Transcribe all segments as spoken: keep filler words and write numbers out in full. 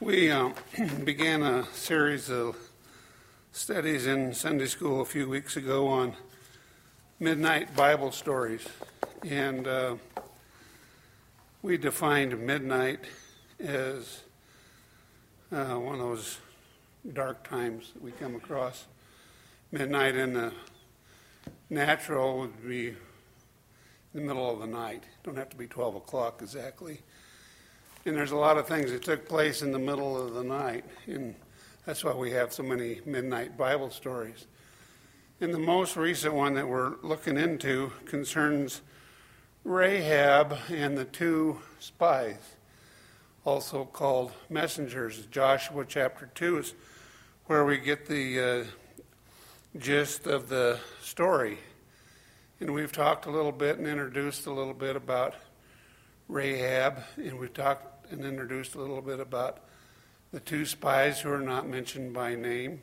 We um, began a series of studies in Sunday school a few weeks ago on midnight Bible stories, and uh, we defined midnight as uh, one of those dark times that we come across. Midnight in the natural would be in the middle of the night. Don't have to be twelve o'clock exactly. And there's a lot of things that took place in the middle of the night, and that's why we have so many midnight Bible stories. And the most recent one that we're looking into concerns Rahab and the two spies, also called messengers. Joshua chapter two is where we get the uh, gist of the story. And we've talked a little bit and introduced a little bit about Rahab, and we've talked and introduced a little bit about the two spies who are not mentioned by name.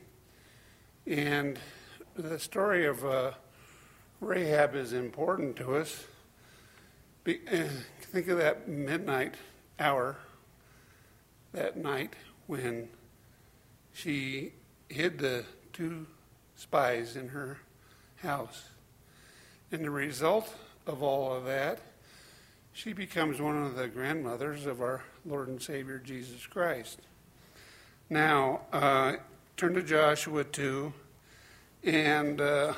And the story of uh, Rahab is important to us. Be, uh, think of that midnight hour, that night when she hid the two spies in her house. And the result of all of that, she becomes one of the grandmothers of our Lord and Savior Jesus Christ. Now, uh, turn to Joshua two, and uh,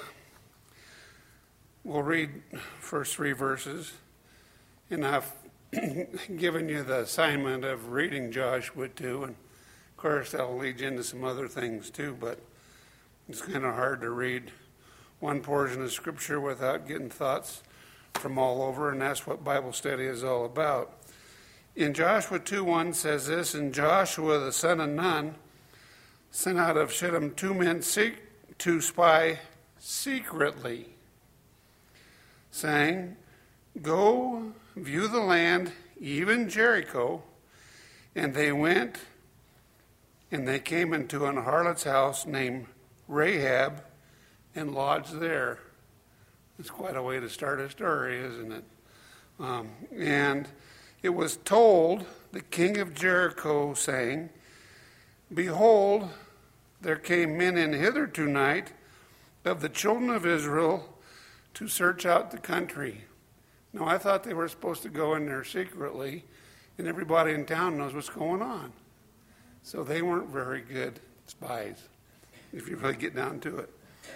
we'll read first three verses. And I've given you the assignment of reading Joshua two, and of course that'll lead you into some other things too, but it's kind of hard to read one portion of Scripture without getting thoughts from all over, and that's what Bible study is all about. In Joshua two one says this, and Joshua the son of Nun sent out of Shittim two men seek, to spy secretly, saying, go view the land, even Jericho. And they went, and they came into an harlot's house named Rahab, and lodged there. It's quite a way to start a story, isn't it? Um, and it was told the king of Jericho, saying, behold, there came men in hither tonight of the children of Israel to search out the country. Now, I thought they were supposed to go in there secretly, and everybody in town knows what's going on. So they weren't very good spies, if you really get down to it.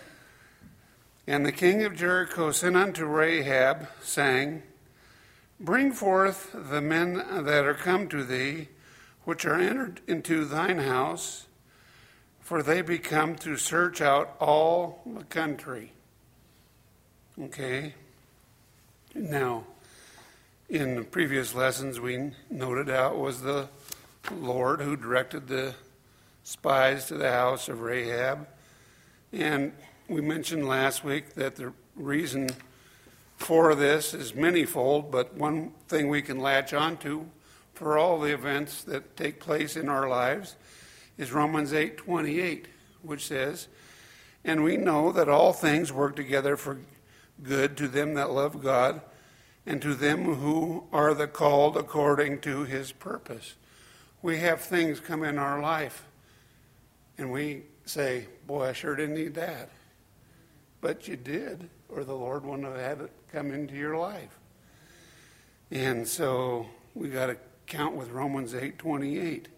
And the king of Jericho sent unto Rahab, saying, bring forth the men that are come to thee, which are entered into thine house, for they be come to search out all the country. Okay. Now, in the previous lessons, we noted how it was the Lord who directed the spies to the house of Rahab. And we mentioned last week that the reason for this is manyfold, but one thing we can latch onto for all the events that take place in our lives is Romans eight twenty-eight, which says, and we know that all things work together for good to them that love God and to them who are the called according to his purpose. We have things come in our life and we say, boy, I sure didn't need that. But you did, or the Lord wouldn't have had it come into your life. And so we got to count with Romans eight twenty-eight.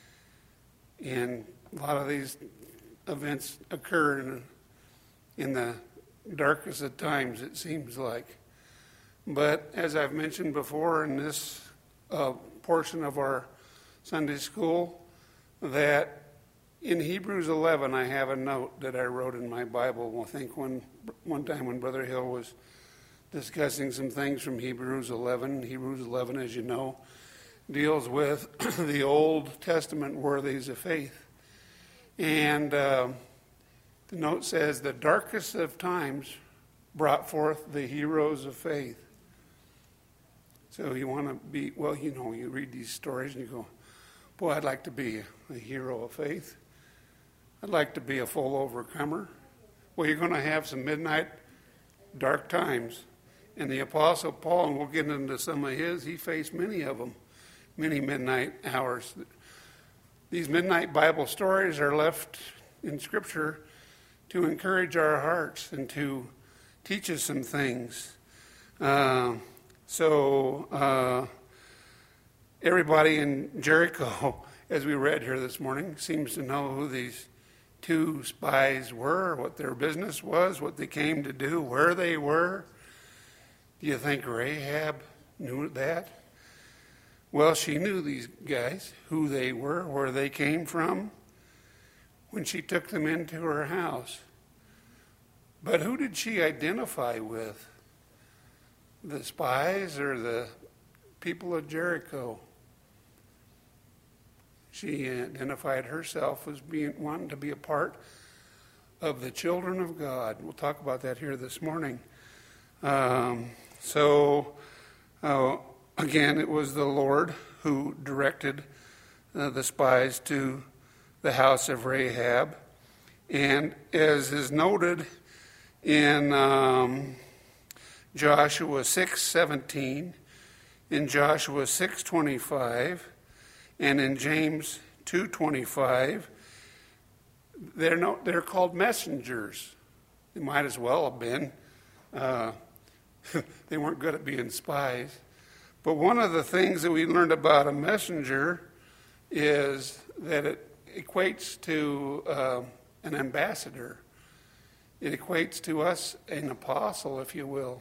And a lot of these events occur in, in the darkest of times, it seems like. But as I've mentioned before in this uh, portion of our Sunday school, that in Hebrews eleven, I have a note that I wrote in my Bible. I think one, one time when Brother Hill was discussing some things from Hebrews eleven. Hebrews eleven, as you know, deals with the Old Testament worthies of faith. And uh, the note says, the darkest of times brought forth the heroes of faith. So you want to be, well, you know, you read these stories and you go, boy, I'd like to be a, a hero of faith. I'd like to be a full overcomer. Well, you're going to have some midnight dark times. And the Apostle Paul, and we'll get into some of his, he faced many of them, many midnight hours. These midnight Bible stories are left in Scripture to encourage our hearts and to teach us some things. Uh, so uh, everybody in Jericho, as we read here this morning, seems to know who these two spies were, what their business was, what they came to do, where they were. Do you think Rahab knew that? Well, she knew these guys, who they were, where they came from, when she took them into her house. But who did she identify with? The spies or the people of Jericho? She identified herself as being wanting to be a part of the children of God. We'll talk about that here this morning. Um, so, uh, again, it was the Lord who directed uh, the spies to the house of Rahab. And as is noted in um, Joshua six seventeen, in Joshua six twenty-five, and in James two twenty-five, they're no, they're called messengers. They might as well have been. Uh, they weren't good at being spies. But one of the things that we learned about a messenger is that it equates to uh, an ambassador. It equates to us an apostle, if you will.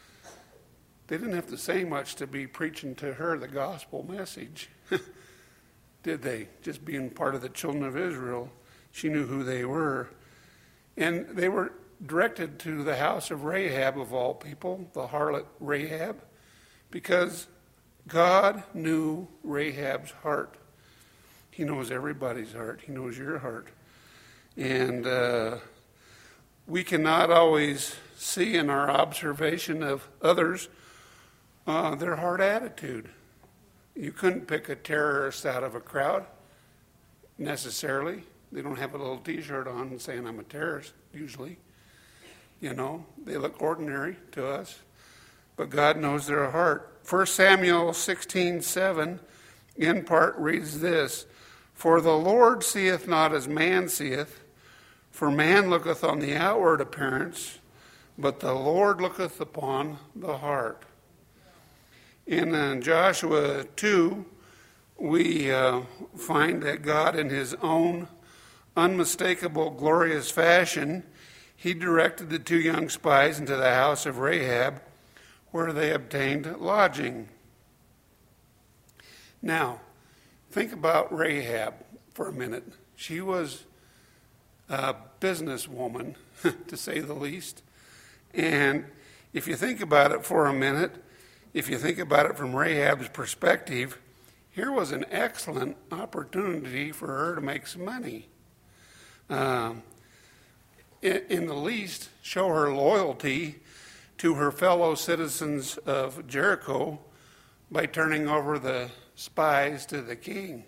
They didn't have to say much to be preaching to her the gospel message. Did they? Just being part of the children of Israel, she knew who they were. And they were directed to the house of Rahab, of all people, the harlot Rahab, because God knew Rahab's heart. He knows everybody's heart. He knows your heart. And uh, we cannot always see in our observation of others uh, their heart attitude. You couldn't pick a terrorist out of a crowd, necessarily. They don't have a little T-shirt on saying, I'm a terrorist, usually. You know, they look ordinary to us. But God knows their heart. First Samuel sixteen seven, in part, reads this: For the Lord seeth not as man seeth, for man looketh on the outward appearance, but the Lord looketh upon the heart. In uh, Joshua two, we uh, find that God, in his own unmistakable, glorious fashion, he directed the two young spies into the house of Rahab, where they obtained lodging. Now, think about Rahab for a minute. She was a businesswoman, to say the least. And if you think about it for a minute, if you think about it from Rahab's perspective, here was an excellent opportunity for her to make some money. Um, in, in the least, show her loyalty to her fellow citizens of Jericho by turning over the spies to the king.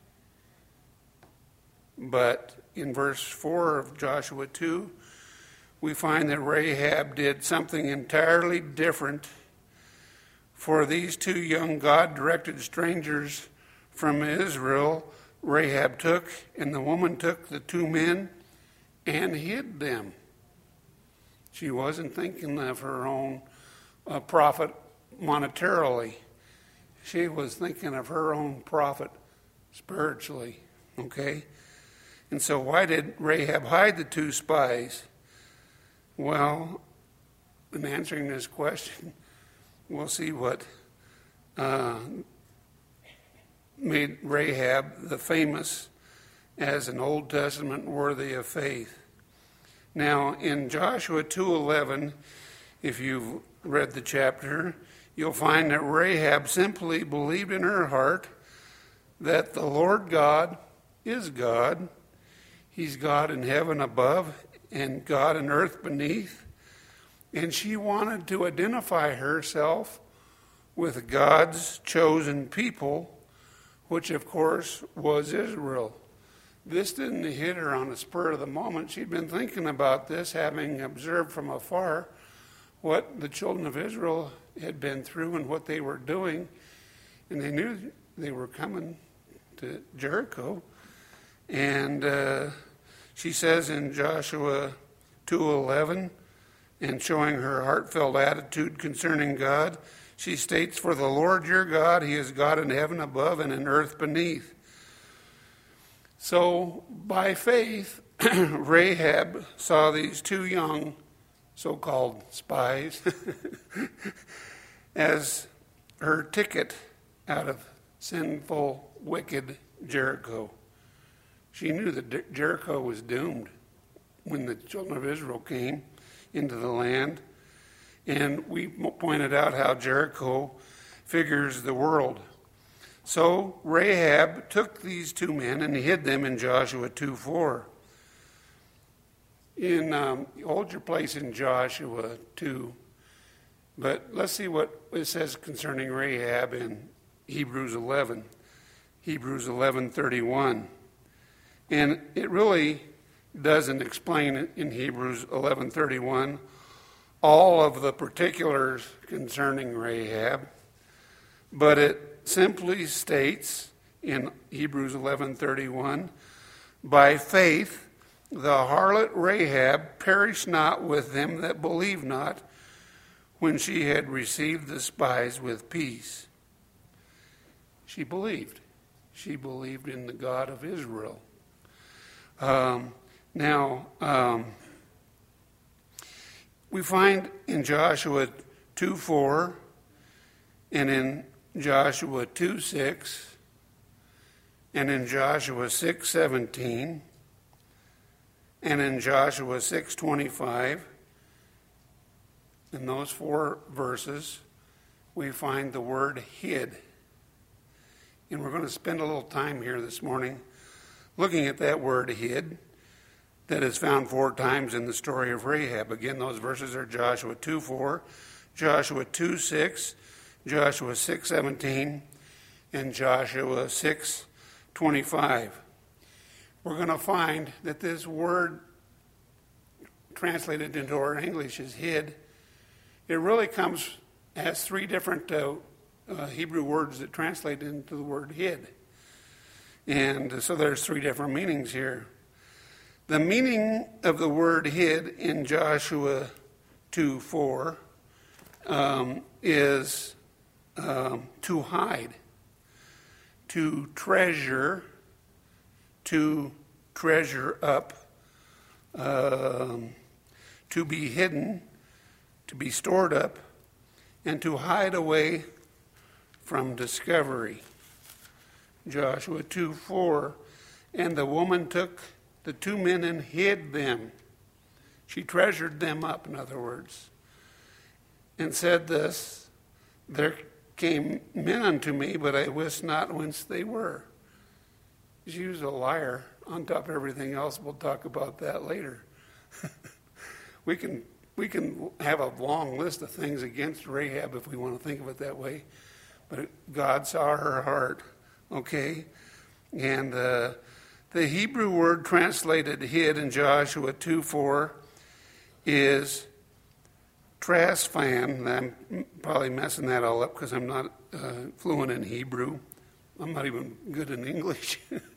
But in verse four of Joshua two, we find that Rahab did something entirely different. For these two young God-directed strangers from Israel, Rahab took, and the woman took the two men and hid them. She wasn't thinking of her own uh, profit monetarily. She was thinking of her own profit spiritually, okay? And so why did Rahab hide the two spies? Well, in answering this question, we'll see what uh, made Rahab the famous as an Old Testament worthy of faith. Now, in Joshua two eleven, if you've read the chapter, you'll find that Rahab simply believed in her heart that the Lord God is God. He's God in heaven above and God in earth beneath. And she wanted to identify herself with God's chosen people, which of course was Israel. This didn't hit her on the spur of the moment. She'd been thinking about this, having observed from afar what the children of Israel had been through and what they were doing. And they knew they were coming to Jericho. And uh, she says in Joshua two eleven, and showing her heartfelt attitude concerning God, she states, "For the Lord your God, he is God in heaven above and in earth beneath." So by faith, Rahab saw these two young so-called spies as her ticket out of sinful, wicked Jericho. She knew that Jericho was doomed when the children of Israel came into the land. And we pointed out how Jericho figures the world. So Rahab took these two men and hid them in Joshua two four. In um, hold your place in Joshua two, but let's see what it says concerning Rahab in Hebrews eleven. Hebrews eleven thirty-one, and it really doesn't explain in Hebrews eleven thirty-one all of the particulars concerning Rahab, but it simply states in Hebrews eleven thirty-one, by faith the harlot Rahab perished not with them that believe not, when she had received the spies with peace. She believed. She believed in the God of Israel. Um, now, um, we find in Joshua two four and in Joshua two six and in Joshua six seventeen and in Joshua six twenty-five, in those four verses, we find the word hid. And we're going to spend a little time here this morning looking at that word hid that is found four times in the story of Rahab. Again, those verses are Joshua two four, Joshua two six, Joshua six seventeen, and Joshua six twenty-five. We're going to find that this word translated into our English is hid. It really comes as three different uh, uh, Hebrew words that translate into the word hid. And uh, so there's three different meanings here. The meaning of the word hid in Joshua two four um, is um, to hide, to treasure, to treasure up, um, to be hidden, to be stored up, and to hide away from discovery. Joshua two four, and the woman took the two men and hid them. She treasured them up, in other words, and said this, there came men unto me, but I wist not whence they were. She was a liar on top of everything else. We'll talk about that later. we can we can have a long list of things against Rahab if we want to think of it that way. But God saw her heart, okay? And uh, the Hebrew word translated hid in Joshua two four is trasphan. I'm probably messing that all up because I'm not uh, fluent in Hebrew. I'm not even good in English.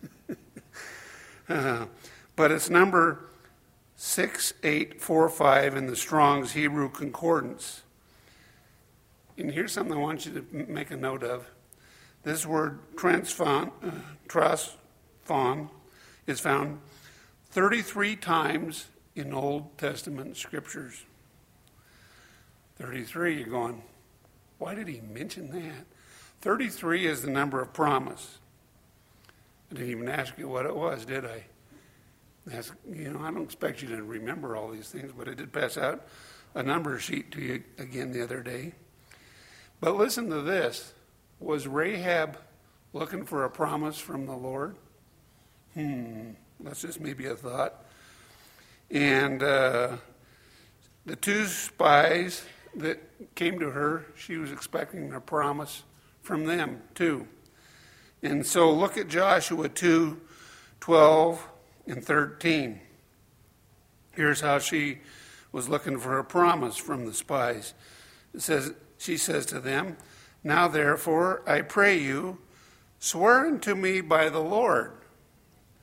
uh, but it's number six eight four five in the Strong's Hebrew Concordance. And here's something I want you to make a note of. This word transphon, uh, trasphan is found thirty-three times in Old Testament scriptures. thirty-three, you're going, why did he mention that? thirty-three is the number of promise. I didn't even ask you what it was, did I? That's, you know, I don't expect you to remember all these things, but I did pass out a number sheet to you again the other day. But listen to this. Was Rahab looking for a promise from the Lord? Hmm, that's just maybe a thought. And uh, the two spies that came to her, she was expecting a promise from them too. And so look at Joshua two twelve and thirteen. Here's how she was looking for a promise from the spies. It says, she says to them, now therefore I pray you, swear unto me by the Lord.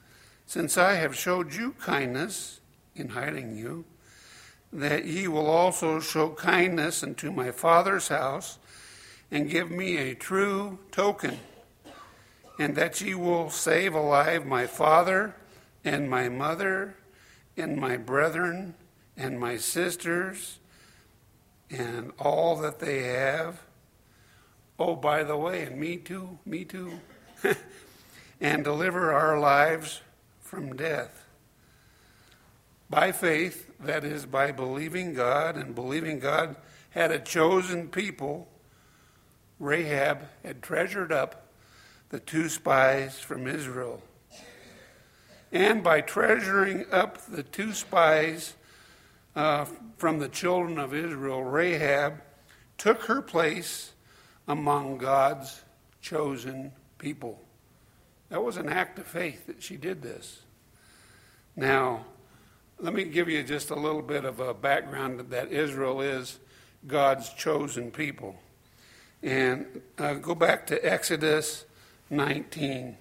since I have showed you kindness in hiding you, that ye will also show kindness unto my Father's house, and give me a true token, and that ye will save alive my father and my mother and my brethren and my sisters and all that they have. Oh, by the way, and me too, me too. And deliver our lives from death. By faith, that is, by believing God, and believing God had a chosen people, Rahab had treasured up the two spies from Israel. And by treasuring up the two spies uh, from the children of Israel, Rahab took her place among God's chosen people. That was an act of faith that she did this. Now, let me give you just a little bit of a background that Israel is God's chosen people. And uh, go back to Exodus nineteen.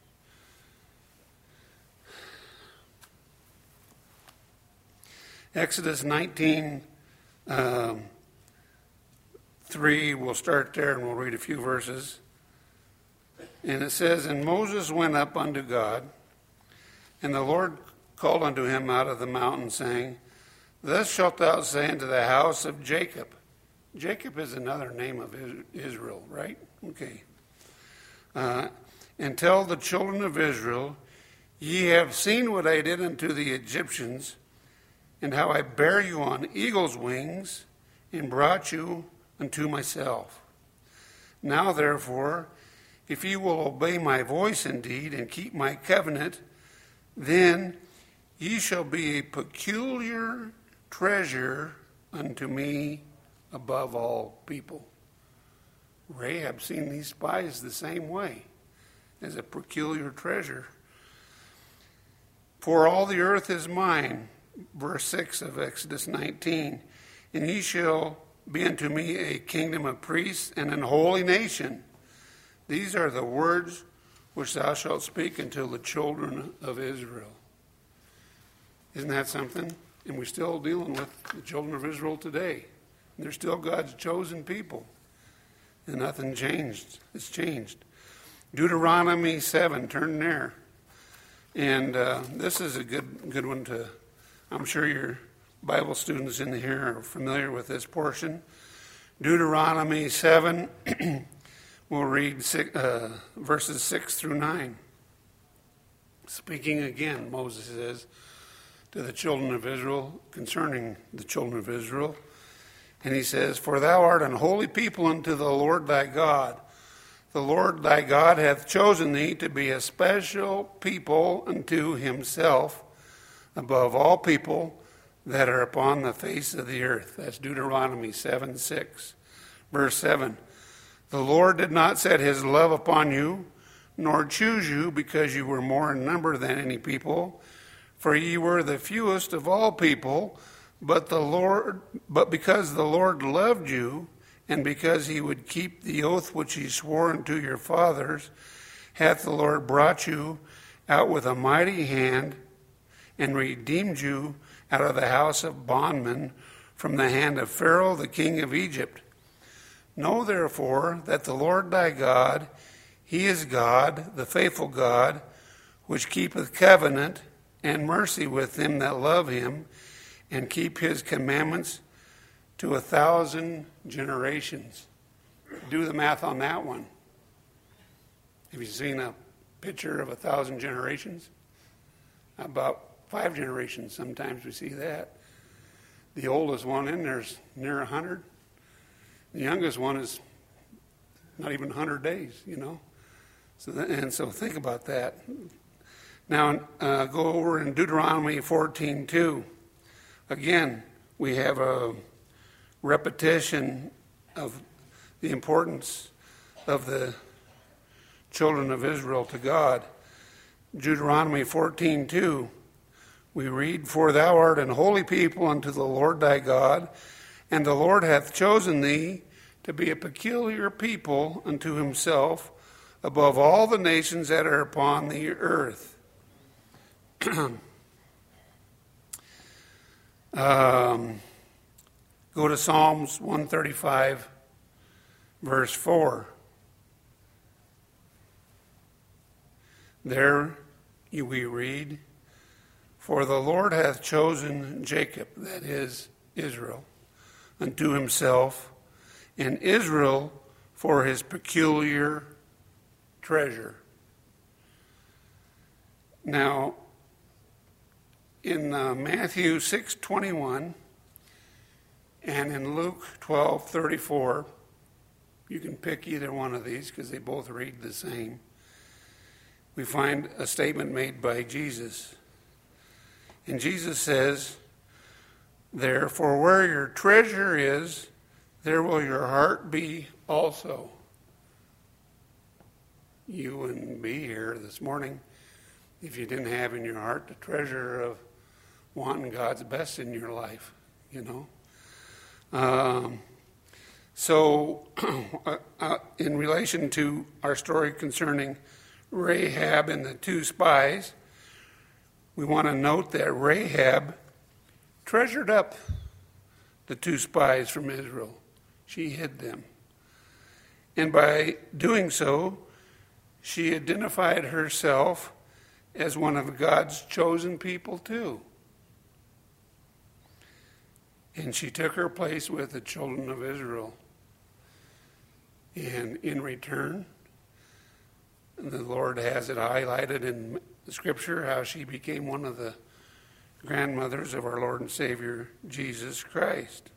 Exodus nineteen, um, three, we'll start there and we'll read a few verses. And it says, And Moses went up unto God, and the Lord called unto him out of the mountain, saying, Thus shalt thou say unto the house of Jacob. Jacob is another name of Israel, right? Okay. Uh, and tell the children of Israel, Ye have seen what I did unto the Egyptians, and how I bare you on eagle's wings, and brought you unto myself. Now therefore, if ye will obey my voice indeed, and keep my covenant, then ye shall be a peculiar treasure unto me above all people. Rahab seen these spies the same way, as a peculiar treasure. For all the earth is mine, verse six of Exodus nineteen, and ye shall be unto me a kingdom of priests and an holy nation. These are the words which thou shalt speak unto the children of Israel. Isn't that something? And we're still dealing with the children of Israel today. They're still God's chosen people. And nothing changed. It's changed. Deuteronomy seven, turn there. And uh, this is a good good one to, I'm sure your Bible students in here are familiar with this portion. Deuteronomy seven, we'll read six, uh, verses six through nine. Speaking again, Moses says to the children of Israel, concerning the children of Israel, and he says, For thou art an holy people unto the Lord thy God. The Lord thy God hath chosen thee to be a special people unto himself above all people that are upon the face of the earth. That's Deuteronomy seven six. Verse seven. The Lord did not set his love upon you, nor choose you because you were more in number than any people, for ye were the fewest of all people, but the Lord, but because the Lord loved you, and because he would keep the oath which he swore unto your fathers, hath the Lord brought you out with a mighty hand, and redeemed you out of the house of bondmen from the hand of Pharaoh the king of Egypt. Know therefore that the Lord thy God, he is God, the faithful God, which keepeth covenant and mercy with them that love him, and keep his commandments to a thousand generations. Do the math on that one. Have you seen a picture of a thousand generations? About five generations, sometimes we see that. The oldest one in there is near a hundred. The youngest one is not even a hundred days, you know. So that, and so think about that. Now uh, go over in Deuteronomy fourteen two. Again, we have a repetition of the importance of the children of Israel to God. Deuteronomy fourteen two, we read, For thou art an holy people unto the Lord thy God, and the Lord hath chosen thee to be a peculiar people unto himself above all the nations that are upon the earth. um, go to Psalms one thirty-five, verse four. There we read, "For the Lord hath chosen Jacob," that is, Israel, "unto himself, and Israel for his peculiar treasure." Now, in uh, Matthew six twenty-one and in Luke twelve thirty-four, you can pick either one of these because they both read the same. We find a statement made by Jesus. And Jesus says, "Therefore, where your treasure is, there will your heart be also." You wouldn't be here this morning if you didn't have in your heart the treasure of wanting God's best in your life, you know. Um, so, uh, uh, in relation to our story concerning Rahab and the two spies, we want to note that Rahab treasured up the two spies from Israel. She hid them. And by doing so, she identified herself as one of God's chosen people too. And she took her place with the children of Israel. And in return, the Lord has it highlighted in the Scripture how she became one of the grandmothers of our Lord and Savior, Jesus Christ.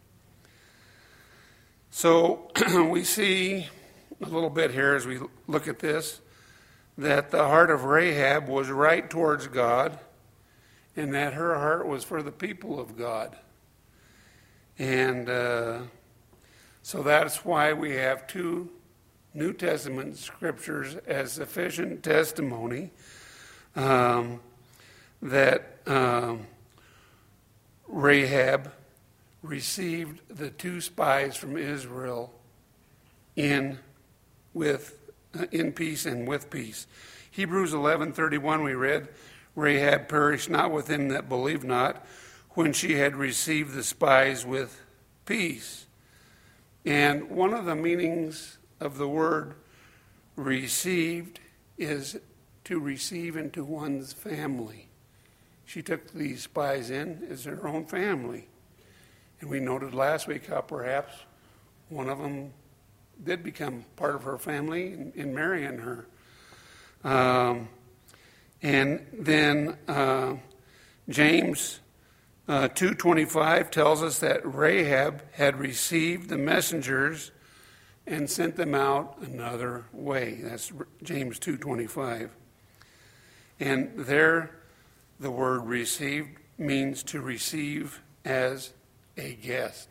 So we see a little bit here as we look at this, that the heart of Rahab was right towards God, and that her heart was for the people of God. And uh, so that's why we have two New Testament scriptures as sufficient testimony um, that um, Rahab received the two spies from Israel in with uh, in peace and with peace. Hebrews eleven thirty-one we read, "Rahab perished not with them that believed not, when she had received the spies with peace." And one of the meanings of the word received is to receive into one's family. She took these spies in as her own family. And we noted last week how perhaps one of them did become part of her family in, in marrying her. Um, and then uh, James uh, two twenty-five tells us that Rahab had received the messengers and sent them out another way. That's James two twenty-five. And there, the word received means to receive as a guest.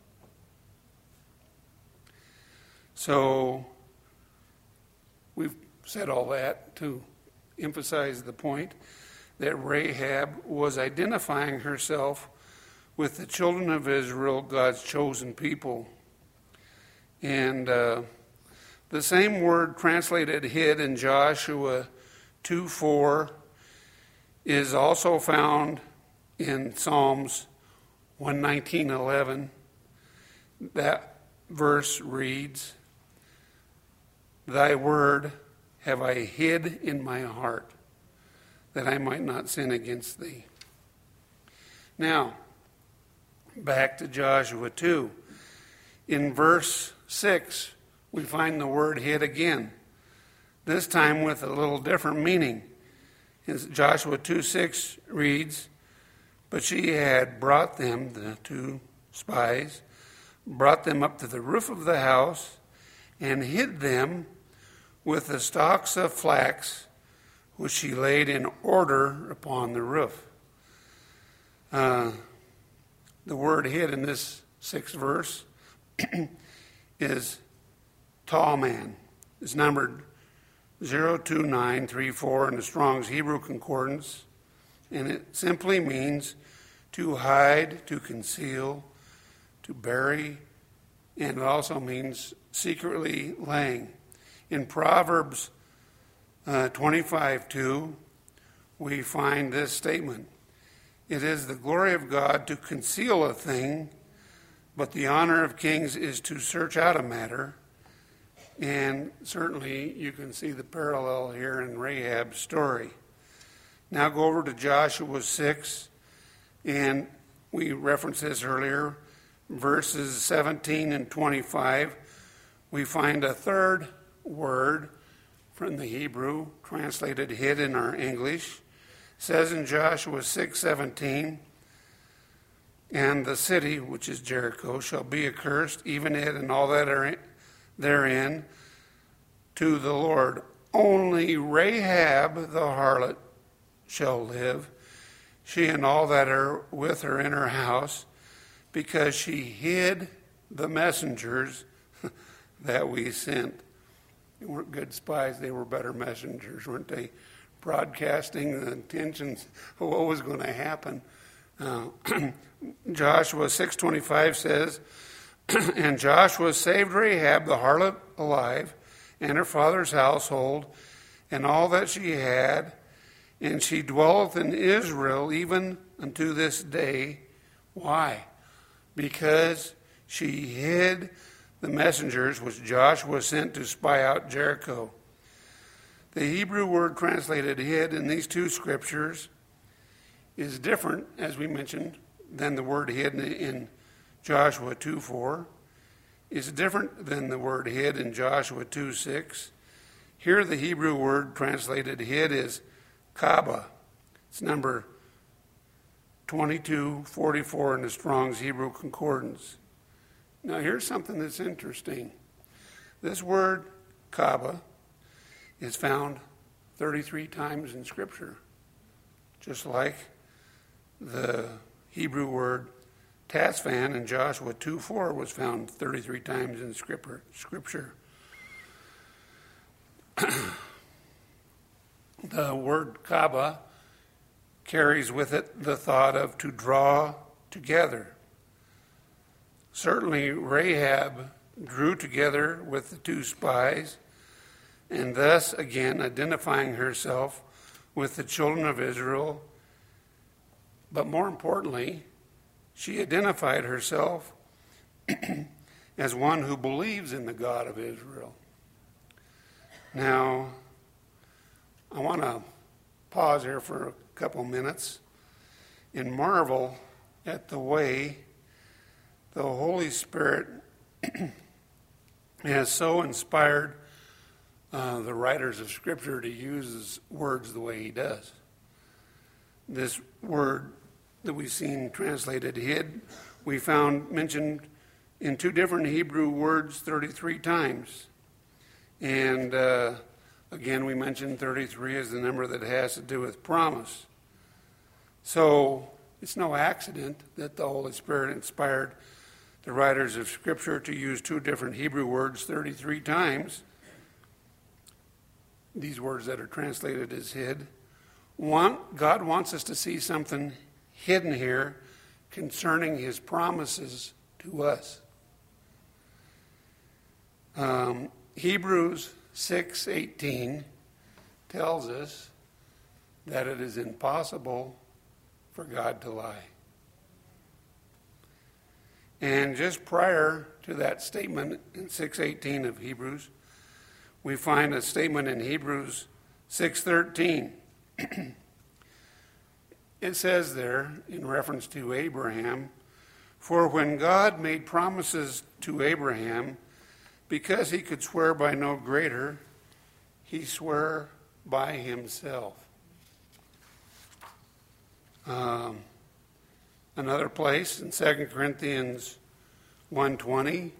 So, we've said all that to emphasize the point that Rahab was identifying herself with the children of Israel, God's chosen people. And uh, the same word translated hid in Joshua two four is also found in Psalms one nineteen eleven. That verse reads, "Thy word have I hid in my heart, that I might not sin against thee." Now, back to Joshua two. In verse six, we find the word hid again, this time with a little different meaning. Joshua two six reads, "But she had brought them," the two spies, "brought them up to the roof of the house and hid them with the stalks of flax, which she laid in order upon the roof." Uh, the word hid in this sixth verse is tall man. It's numbered zero two nine three four in the Strong's Hebrew Concordance, and it simply means to hide, to conceal, to bury, and it also means secretly laying. In Proverbs uh, twenty-five two, we find this statement. It is the glory of God to conceal a thing, but the honor of kings is to search out a matter. And certainly you can see the parallel here in Rahab's story. Now go over to Joshua six, and we referenced this earlier, verses seventeen and twenty-five. We find a third word from the Hebrew, translated hid in our English. It says in Joshua six seventeen, and the city, which is Jericho, shall be accursed, even it and all that are therein, to the Lord. Only Rahab the harlot shall live, she and all that are with her in her house, because she hid the messengers that we sent. They weren't good spies, they were better messengers, weren't they? Broadcasting the intentions of what was going to happen. Uh, Joshua six twenty-five says, and Joshua saved Rahab the harlot alive, and her father's household, and all that she had, and she dwelleth in Israel even unto this day. Why? Because she hid the messengers which Joshua sent to spy out Jericho. The Hebrew word translated hid in these two scriptures is different, as we mentioned, than the word hid in Joshua two four. It's different than the word hid in Joshua two six. Here the Hebrew word translated hid is Kaba. It's number twenty-two forty-four in the Strong's Hebrew Concordance. Now here's something that's interesting. This word Kaba is found thirty-three times in Scripture, just like the Hebrew word Tasfan in Joshua two four was found thirty-three times in Scripture. The word Kaba carries with it the thought of to draw together. Certainly Rahab drew together with the two spies, and thus again identifying herself with the children of Israel. But more importantly, she identified herself as one who believes in the God of Israel. Now, I want to pause here for a couple minutes and marvel at the way the Holy Spirit has so inspired uh, the writers of Scripture to use words the way he does. This word that we've seen translated hid, we found mentioned in two different Hebrew words thirty-three times. And uh, again, we mentioned thirty-three as the number that has to do with promise. So it's no accident that the Holy Spirit inspired the writers of Scripture to use two different Hebrew words thirty-three times. These words that are translated as hid. One, God wants us to see something hidden here concerning his promises to us. Um, Hebrews six eighteen tells us that it is impossible for God to lie. And just prior to that statement in six eighteen of Hebrews, we find a statement in Hebrews six thirteen. It says there, in reference to Abraham, for when God made promises to Abraham, because he could swear by no greater, he swore by himself. Um, another place in Second Corinthians one twenty,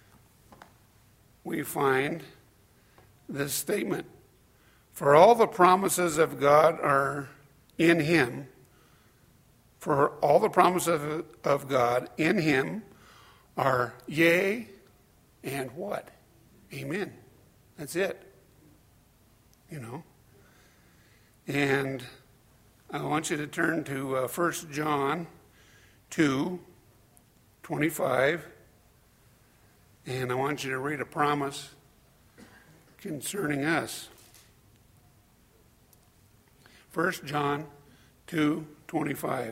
we find this statement. For all the promises of God are in him. For all the promises of, of God in him are yea and what? Amen. That's it. You know. And I want you to turn to uh, First John two twenty-five. And I want you to read a promise concerning us. First John two twenty-five.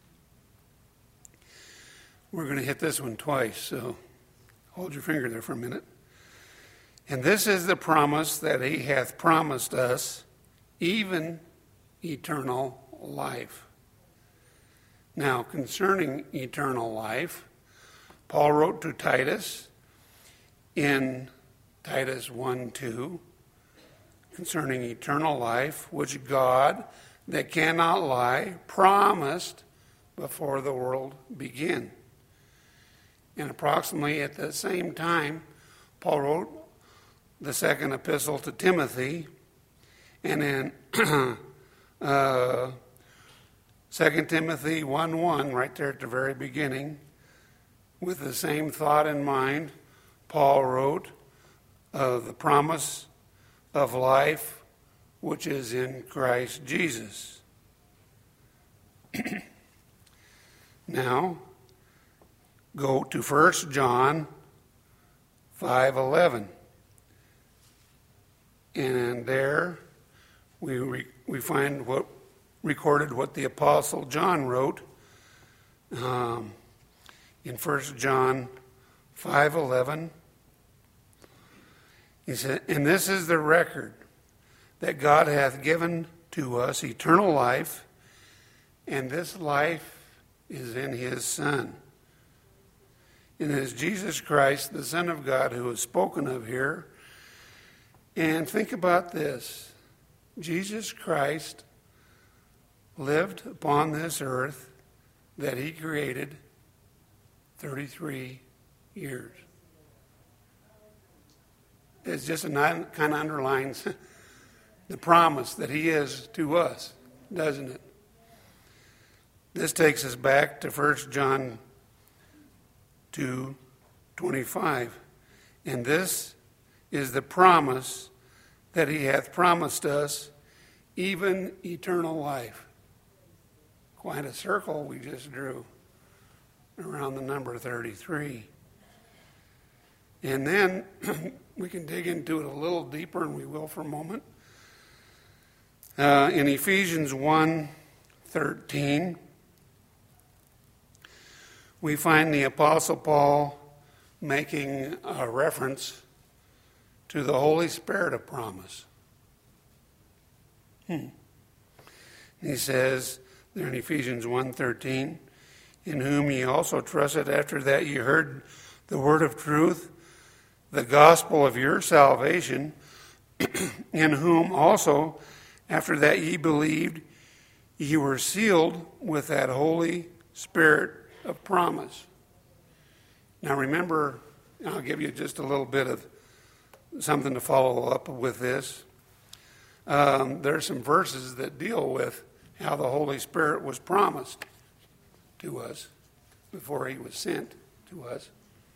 We're going to hit this one twice, so hold your finger there for a minute. And this is the promise that he hath promised us, even eternal life. Now, concerning eternal life, Paul wrote to Titus in Titus one two, concerning eternal life, which God, that cannot lie, promised before the world began. And approximately at the same time, Paul wrote the second epistle to Timothy, and in uh, Second Timothy one one, right there at the very beginning, with the same thought in mind, Paul wrote of the promise of life which is in Christ Jesus. Now, go to First John five eleven. And there we re, we find what recorded what the Apostle John wrote um, in First John five eleven. He said, "And this is the record, that God hath given to us eternal life, and this life is in his Son. And it is Jesus Christ, the Son of God, who is spoken of here." And think about this. Jesus Christ lived upon this earth that he created thirty-three years. It's just a kind of underlines the promise that he is to us, doesn't it? This takes us back to First John two twenty-five. And this is the promise that he hath promised us, even eternal life. Quite a circle we just drew around the number thirty-three. And then we can dig into it a little deeper, and we will for a moment. Uh, in Ephesians one thirteen, we find the Apostle Paul making a reference to the Holy Spirit of promise. Hmm. He says there in Ephesians one thirteen, "In whom ye also trusted after that ye heard the word of truth, the gospel of your salvation, in whom also after that ye believed, ye were sealed with that Holy Spirit of promise." Now remember, I'll give you just a little bit of something to follow up with this. Um, there are some verses that deal with how the Holy Spirit was promised to us before he was sent to us.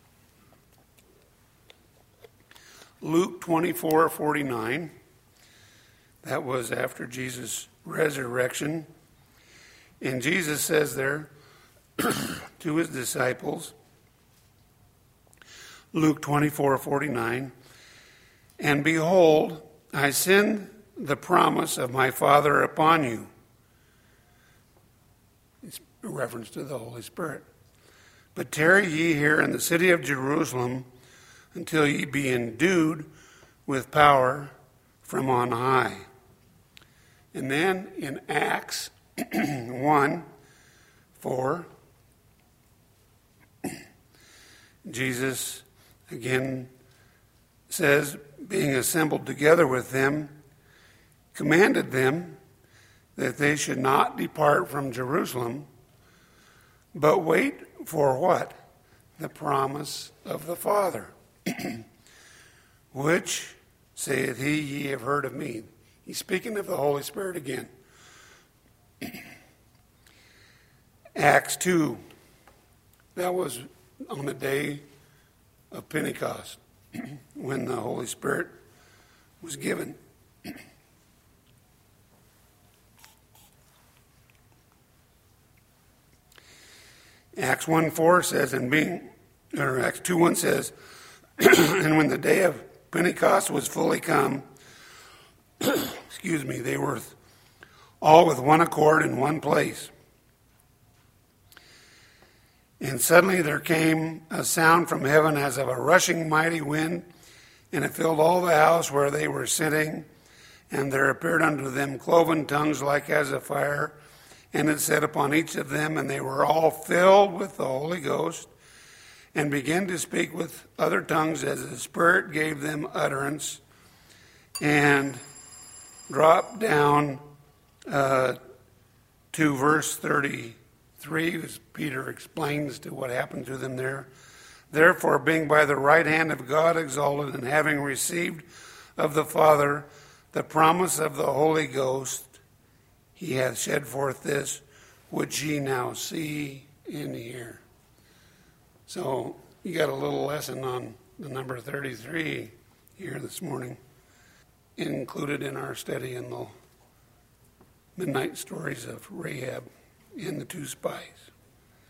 Luke twenty-four forty-nine, that was after Jesus' resurrection. And Jesus says there to his disciples, Luke twenty-four forty-nine, "And behold, I send the promise of my Father upon you." It's a reference to the Holy Spirit. "But tarry ye here in the city of Jerusalem until ye be endued with power from on high." And then in Acts one four, Jesus again says, being assembled together with them, commanded them that they should not depart from Jerusalem, but wait for what? The promise of the Father, which saith he, ye have heard of me. He's speaking of the Holy Spirit again. Acts two, that was on the day of Pentecost, when the Holy Spirit was given. Acts one four says, and being, or Acts two one says, "And when the day of Pentecost was fully come," excuse me, "they were all with one accord in one place. And suddenly there came a sound from heaven as of a rushing mighty wind, and it filled all the house where they were sitting. And there appeared unto them cloven tongues like as of fire, and it sat upon each of them, and they were all filled with the Holy Ghost, and began to speak with other tongues as the Spirit gave them utterance. And drop down uh, to verse thirty-three, as Peter explains to what happened to them there. Therefore, being by the right hand of God exalted, and having received of the Father the promise of the Holy Ghost, he hath shed forth this, which ye now see and hear. So you got a little lesson on the number thirty-three here this morning, included in our study in the midnight stories of Rahab and the two spies.